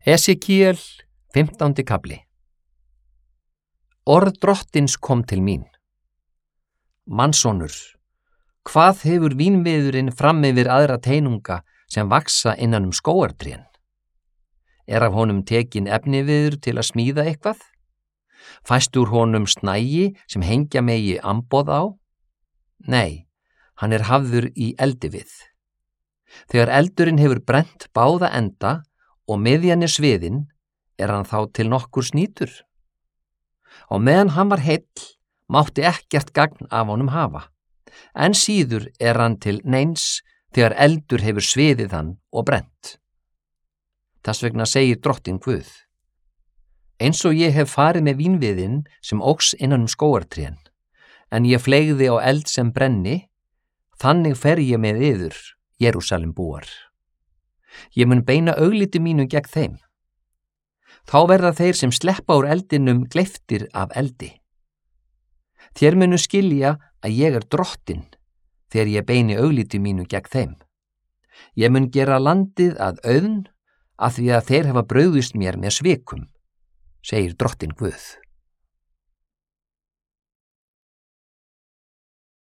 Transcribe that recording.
Esekiel, 15. kafli. Orð Drottins kom til mín. Mannssonur, hvað hefur vínviðurinn fram yfir aðra teinunga sem vaxa innan skógartrén? Af honum tekin efniviður til að smíða eitthvað? Fæst úr honum snægi sem hengja megi amboð á? Nei, hann hafður í eldi við. Þegar eldurinn hefur brennt báða enda og miðjan sviðin, hann þá til nokkurs nýtur? Og meðan hann var heill, mátti ekkert gagn af honum hafa, en síður hann til neins þegar eldur hefur sviðið hann og brennt. Þess vegna segir Drottinn Guð: eins og ég hef farið með vínviðinn sem óx innan skógartrén, en ég fleygði á eld sem brenni, þannig fer ég með yður, Jerúsalem búar. Ég mun beina augliti mínu gegn þeim. Þá verða þeir sem sleppa úr eldinum gleyptir af eldi. Þér munu skilja að ég Drottinn þegar ég beini augliti mínu gegn þeim. Ég mun gera landið að auðn af því að þeir hafa brugðist mér með svikum, segir Drottinn Guð.